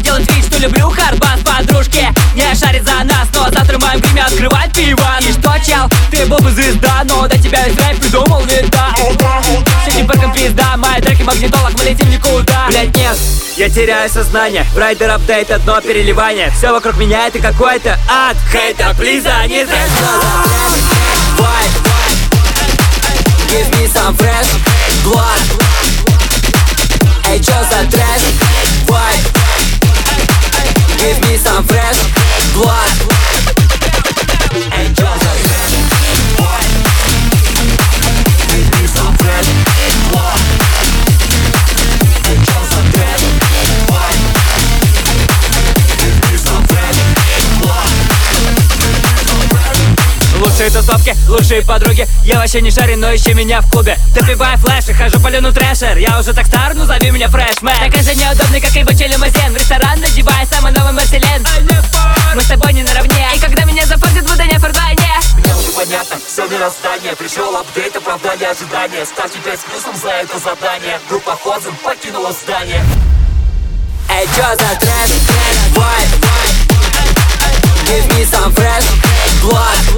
делать вид, что люблю хардбас. Подружки не шарит за нас, но завтра в моем гриме открывать пиван. И что, чел, ты был бы звезда, но до тебя весь рэп придумал вида. Сидим парком пизда, мои треки магнитолог, мы летим никуда. Блять, нет, я теряю сознание. Райдер апдейт, одно переливание. Все вокруг меня это какой-то ад. Хейтер, плиз, они трэш. Give me some fresh blood. Эй, чё за трэш? Vibe. Give me some fresh blood. Эй, чё за трэш? Vibe. Give me some fresh blood. Эй, чё за трэш? Vibe. Give me some fresh blood. Лучшие тусовки, лучшие подруги. Я вообще не шарю, но ищи меня в клубе. Допиваю флеши, хожу по Лену трэшер. Я уже так стар, ну зови меня фрешмен. Такой же неудобный, как и бычий лимузин. В ресторан надеваю самый новый Мерселен. Мы с тобой не наравне. И когда меня зафоткают, буду не фордвайне. Мне уже понятно, все мироздание. Пришел апдейт, оправдали ожидания. Ставьте 5 с плюсом за это задание. Группа Хозен покинула здание. Эй, чё за трэш? Vibe. Give me some fresh blood.